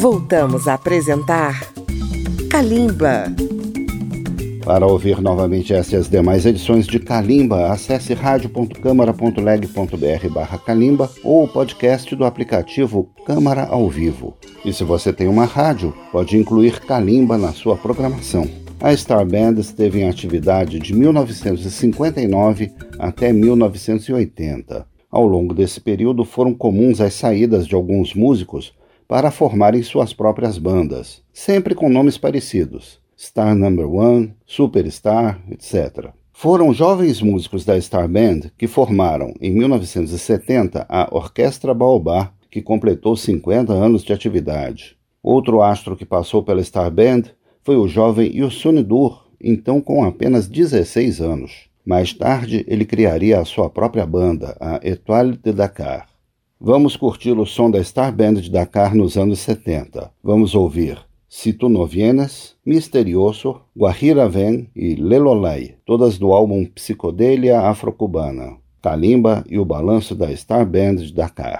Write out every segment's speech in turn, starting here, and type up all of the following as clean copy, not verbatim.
Voltamos a apresentar Kalimba. Para ouvir novamente esta e as demais edições de Kalimba, acesse radio.câmara.leg.br/Kalimba ou o podcast do aplicativo Câmara ao Vivo. E se você tem uma rádio, pode incluir Kalimba na sua programação. A Star Band esteve em atividade de 1959 até 1980. Ao longo desse período foram comuns as saídas de alguns músicos para formarem suas próprias bandas, sempre com nomes parecidos. Star Number One, Superstar, etc. Foram jovens músicos da Star Band que formaram, em 1970, a Orquestra Baobá, que completou 50 anos de atividade. Outro astro que passou pela Star Band foi o jovem Youssou N'Dour, então com apenas 16 anos. Mais tarde, ele criaria a sua própria banda, a Étoile de Dakar. Vamos curtir o som da Star Band de Dakar nos anos 70. Vamos ouvir Si Tu No Vienes, Misterioso, Guajira Ven e Lelolai, todas do álbum Psicodélia Afro-Cubana, Kalimba e o balanço da Star Band de Dakar.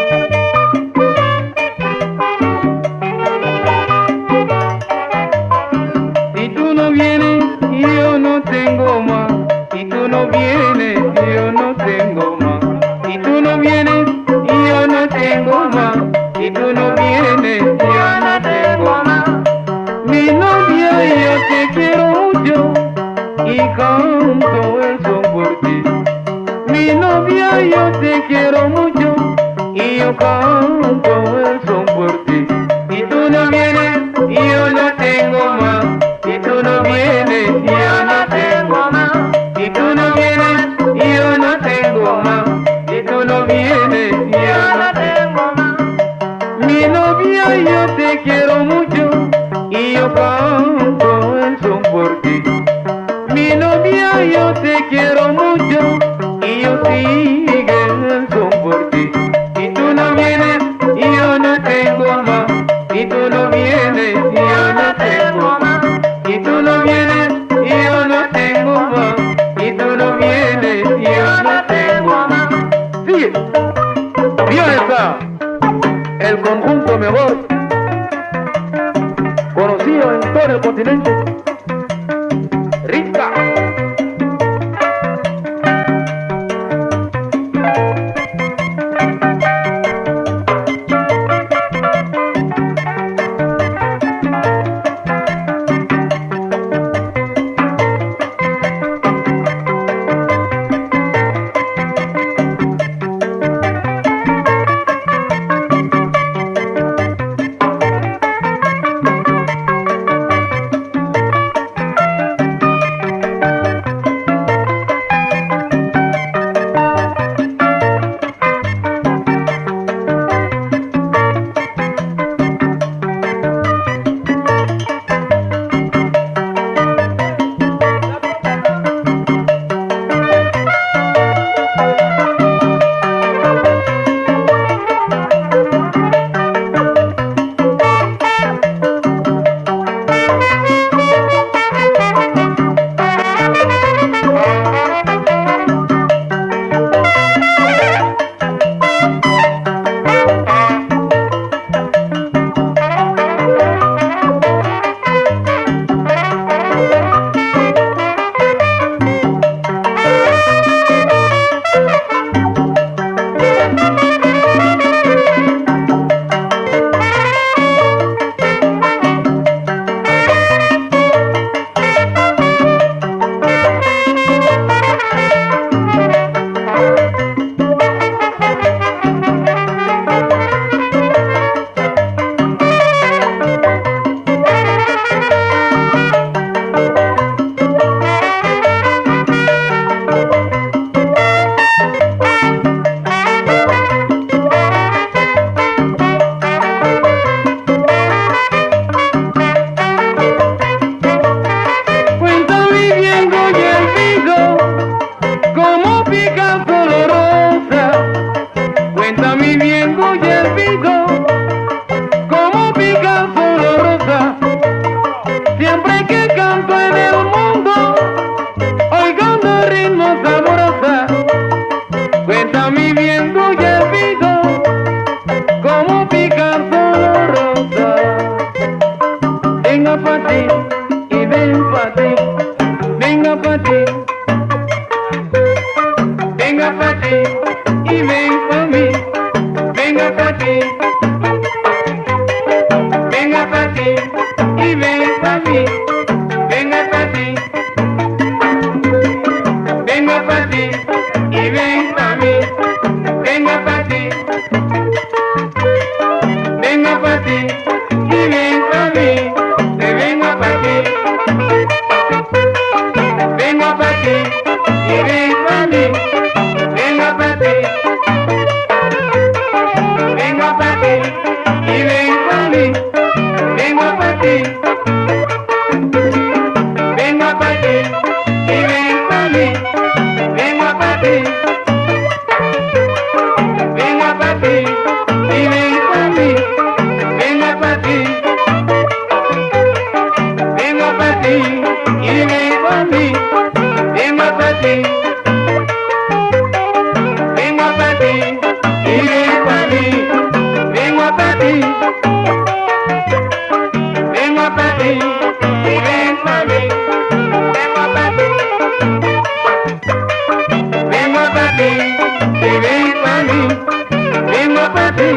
Si tú no vienes, yo no tengo más. Si tú no vienes, yo no tengo más. Si tú no vienes, yo no tengo más. Si tú no vienes, yo no tengo más. Mi novia, yo te quiero mucho y canto el son por ti. Mi novia, yo te quiero mucho y yo canto el son por ti. Si tú no vienes, yo no tengo más. Si tú no vienes, yo no tengo más. Si tú no vienes, yo no tengo más. Si tú no vienes, yo no tengo más. Mi novia, yo te quiero mucho y yo canto el son por ti. Mi novia, yo te quiero mucho y yo sigue el son por ti. Si tú no vienes, yo no tengo más. Si tú no vienes, yo no tengo más. Si tú no vienes, yo no tengo más. Si tú no vienes, yo no tengo más. Sigue. Bien está. El conjunto mejor conocido en todo el continente. Rica. pa' ti. Venga pa' ti y ven pa' mí. Venga pa' ti. Venga pa' ti y ven pa' mí. Venga pa' ti. Venga pa' ti y ven pa' mí. Te venga pa' ti. Venga pa' ti y ven pa' mí. Venga pa' ti. Venga pa' ti y ven pa' mí. Venga pa' ti. Venga pa' ti y ven pa' mí. Venga pa' ti. Venga pa' ti y ven pa' mí. Venga pa' ti. Venga pa' ti y ven pa' mí. Venga pa' ti. Venga pa' ti y ven pa' mí. Venga pa' ti. Venga pa' ti y ven pa' mí. Venga pa' ti. Venga pa' ti y ven pa' mí. Venga pa' ti.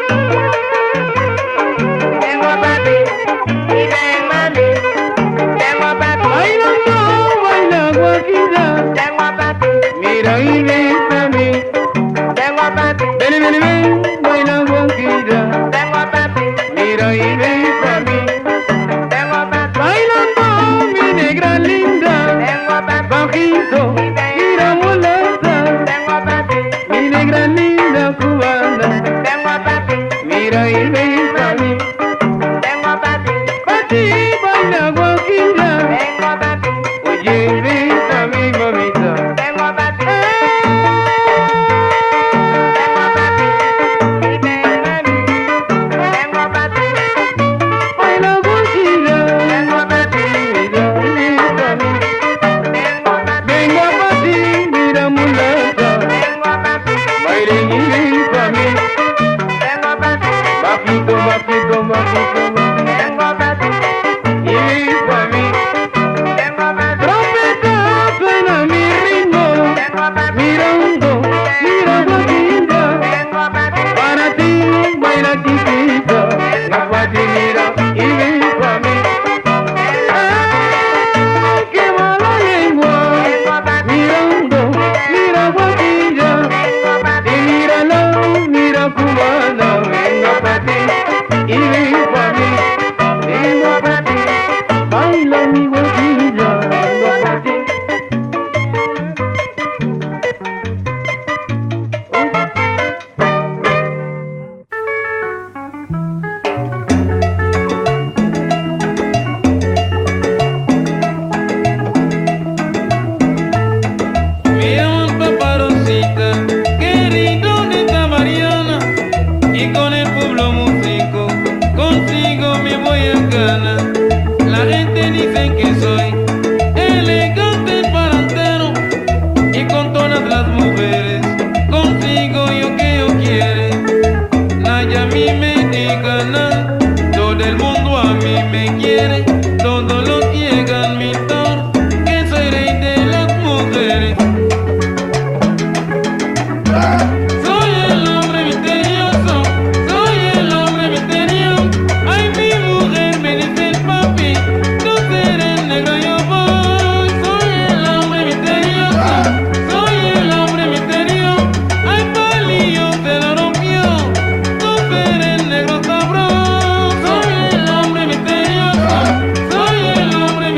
Venga pa' ti y ven pa' mí. Venga pa' ti. Bailando, baila guajira. Venga pa' ti. Mira y ven pa' mí. Venga pa' ti. Ven, ven, ven, baila guajira. Venga pa' ti. Mira y ven pa' mí. Venga pa' ti. Bailando, mi negra linda. Venga pa' ti. Bajito, mira mulata. Venga pa' ti. Mi negra linda cubana. Venga pa' ti. Mira y ven pa' mí. Venga pa' ti. Pa' ti, baila guajira. Venga pa' ti. Oye, ven pa' mí, mamita. Venga pa' ti. Venga pa' ti. Y ven pa' mí. Venga pa' ti. Baila guajira. Venga pa' ti. Mira, ven pa' mí. Venga pa' ti, mira mulata. Venga pa' ti. Bailen y ven pa' mí. Venga pa' ti. Bajito, bajito, bajito, bajito. Venga pa' ti. Y ven pa' mí. Venga pa' ti. Trompeta, suena mi ritmo. Venga pa' ti. Mirando, mira guajira. Venga pa' ti. Para ti, baila chiquita. Venga pa' ti, mira y ven pa' mí. Ay, qué mala lengua. Mirando, mira guajira. Y mírala, mira cubana. Venga pa' ti y ven pa' mí. Venga pa' ti, baila mi guajira. Venga pa' ti. Me llaman Paparosita, querido de esta Mariana, y con el pueblo músico consigo me voy a ganar. La gente dice que soy elegante parantero, y con todas las mujeres consigo yo que yo quiere. Nadie a mí me diga nada, todo el mundo a mí me quiere, todos los llegan mi tor, que soy rey de las mujeres. Soy el hombre misterioso, soy el hombre misterioso. Ay, mi mujer me dice papi, tú eres negro, yo voy. Soy el hombre misterioso, soy el hombre misterioso. Ay, palillo te lo rompió, tú eres negro sabroso. Soy el hombre misterioso, soy el hombre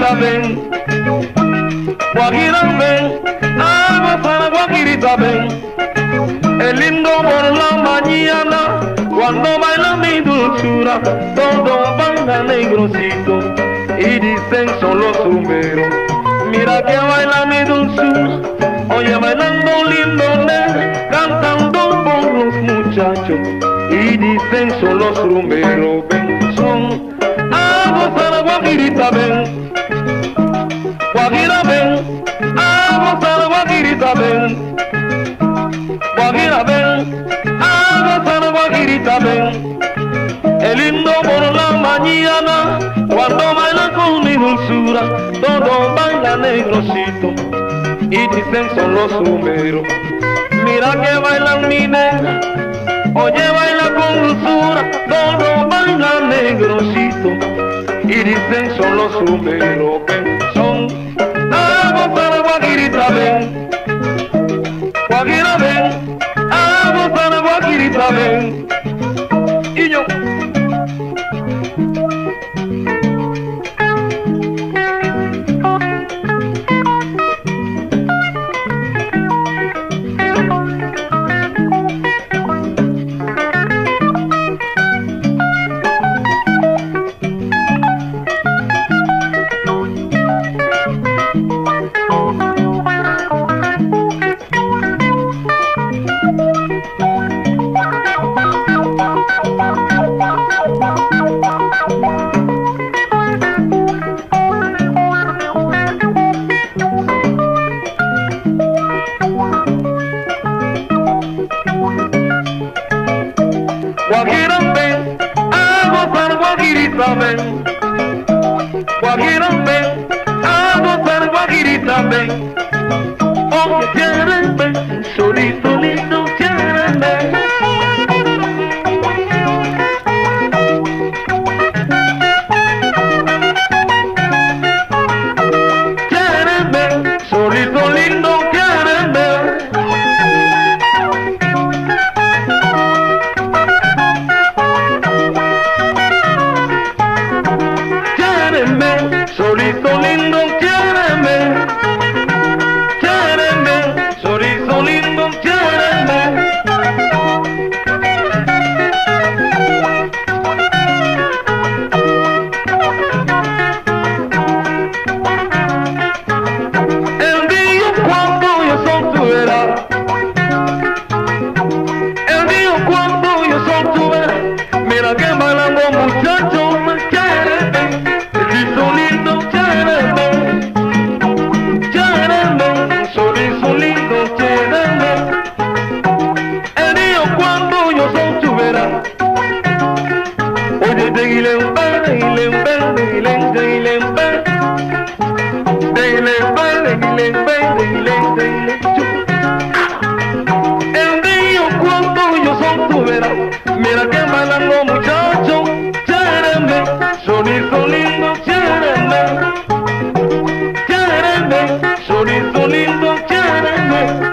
guajirita ven, guajira ven, a gozar guajirita ven. Es lindo por la mañana, cuando baila mi dulzura, todo baila negrosito, y dicen son los rumberos. Mira que baila mi dulzura, oye bailando lindo negro, cantando por los muchachos, y dicen son los rumberos. Ven, son a gozar guajirita ven, guajira ven, a gozar guajirita ven, guajira ven, a gozar guajirita ven. Es lindo por la mañana, cuando baila con mi dulzura, todo baila negrosito, y dicen son los rumberos. Mira que bailan mi negra, oye baila con dulzura, todo baila negrosito, y dicen son los rumberos. Ven, son a gozar guajirita ven, guajira ven, a gozar guajirita ven. Y yo guajira ven, a gozar guajirita ven, guajira ven, a gozar guajirita ven. Oye quieren ven, solito lindo quieren ven. Quieren ven, solito lindo quieren ven. Solito lindo quiéreme, quiéreme, solito lindo quiéreme. El día cuando yo son tu vera, el día cuando yo son tu vera, mira que bailando muchachos me quieren. Solito lindo quiéreme, quiéreme, solito lindo quiéreme. El día cuando yo soy tu vera, oye teguilembe, teguilembe, teguilembe, teguilembe, teguilembe, teguilembe, teguilembe, teguilembe. El día cuando yo soy tu vera, mira que bailan los muchachos, quiéreme, solito lindo quiéreme, quiéreme, solito lindo quiéreme.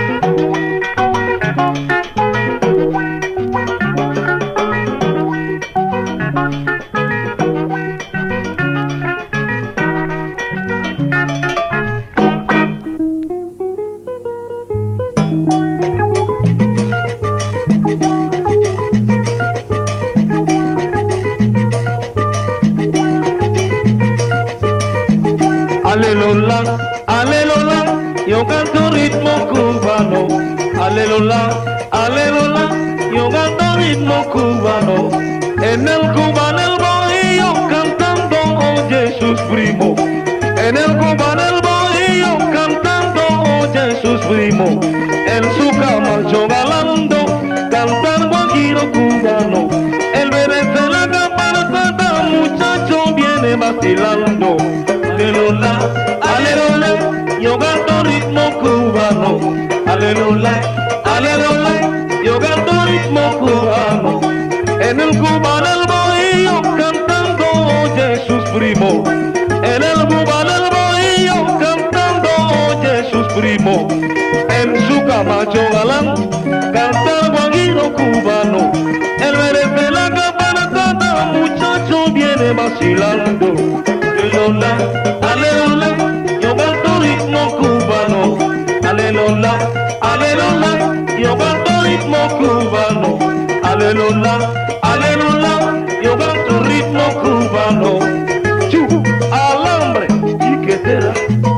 Aleluya, aleluya, yo canto ritmo cubano. Aleluya, aleluya, yo canto ritmo cubano. En el cubano el bohío cantando oye sus primos. En el cubano el bohío cantando oye sus primos. En su cama yo galando, cantar guajiro cubano. El bebé de la campana, muchacho viene vacilando. Aleluya, aleluya, yo canto ritmo cubano. Aleluya, aleluya, yo canto ritmo cubano. En el cubano el bohío cantando oye sus primos. En el cubano el bohío cantando oye sus primos. En su camacho galán canta el guajiro cubano. El merece la campana, muchacho viene vacilando. aleluya, aleluya, yo canto ritmo cubano, aleluya, aleluya, yo canto ritmo cubano, aleluya, aleluya, yo canto ritmo cubano. Chu, alambre, ¿y qué será?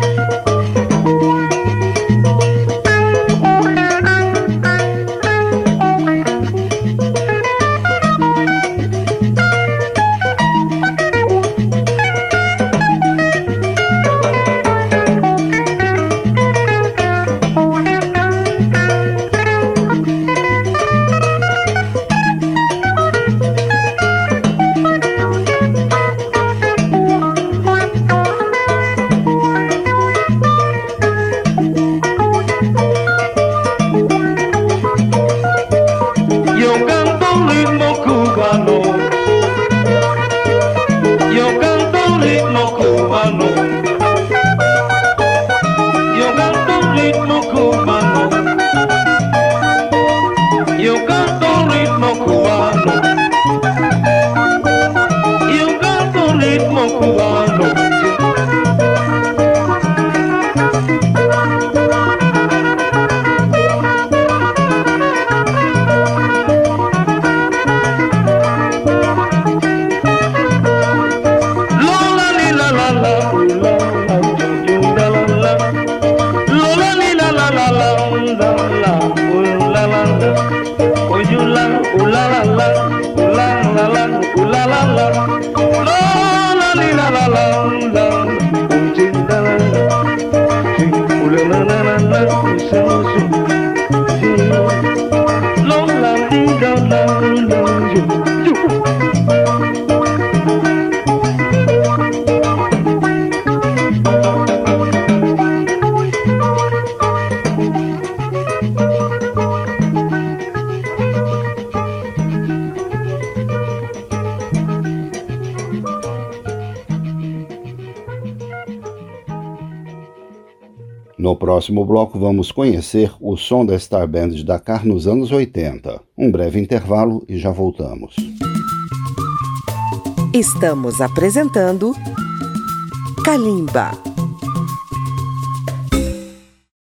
No próximo bloco vamos conhecer o som da Star Band de Dakar nos anos 80. Um breve intervalo e já voltamos. Estamos apresentando Kalimba.